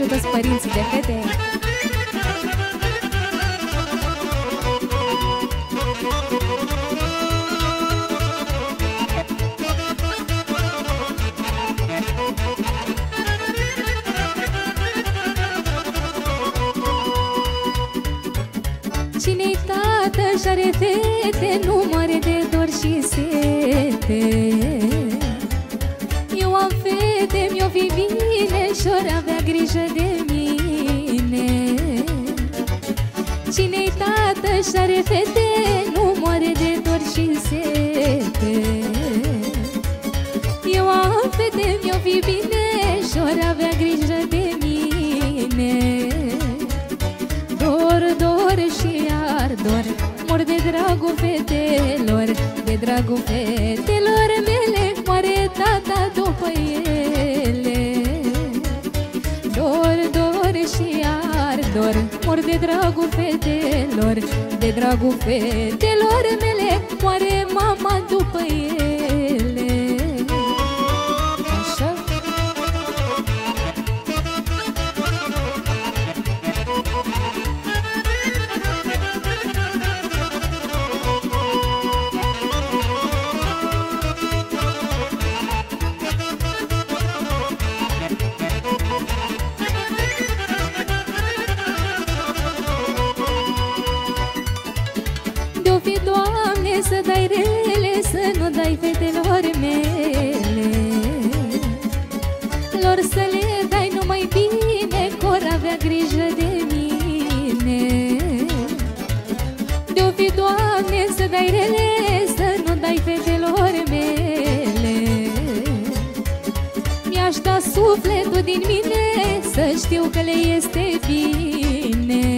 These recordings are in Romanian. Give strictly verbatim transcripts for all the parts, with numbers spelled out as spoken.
pentru toți părinții de fete. Cine-i tată și-are fete, nu moare de dor și sete. Eu am fete, mi-o fi bine și-or avea grijă de mine. Cine-i tată și-are fete, nu moare de dor și sete. Eu am fete, mi-o fi bine și-or avea grijă de mine. Dor, dor și iar dor, mor de dragul fetelor, de dragul fetelor mele, moare tata după ele. Dor, dor și iar dor, mor de dragul fetelor, de dragul fetelor mele, moare mama după ele. Așa? De-o fi, Doamne, să dai rele, să nu dai fetelor mele, lor să le dai numai bine, că-or avea grijă de mine. De-o fi, Doamne, să dai rele, să nu dai fetelor mele, mi-aș da sufletul din mine, să știu că le este bine.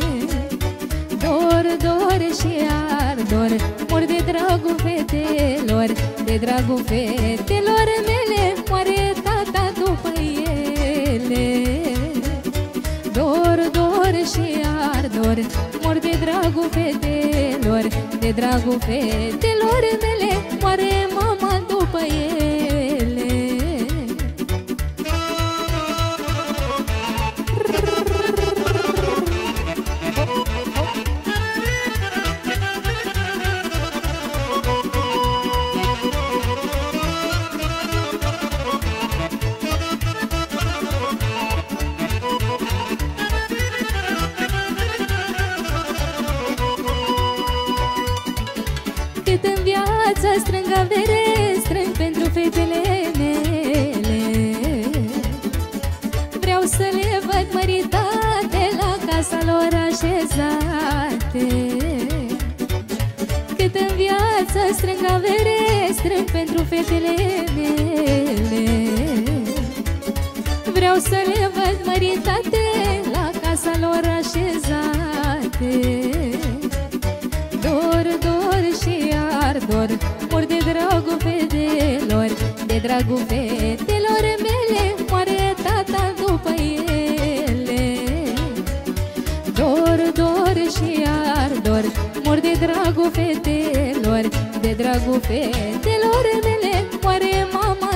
Dor, dor și iar dor, mor de dragul fetelor, de dragul fetelor mele, moare tata după ele. Dor, dor și iar dor, mor de dragul fetelor, de dragul fetelor mele, moare mama după ele. Cât în viață strâng avere, strâng pentru fetele mele. Vreau să le văd măritate, la casa lor așezate. Cât în viață strâng avere, strâng pentru fetele mele. Vreau să le văd măritate, la casa lor așezate. Dor, dor și iar dor, mor de dragul fetelor, de dragul fetelor mele, moare tata după ele. Dor, dor și iar dor, mor de dragul fetelor, de dragul fetelor mele, moare mama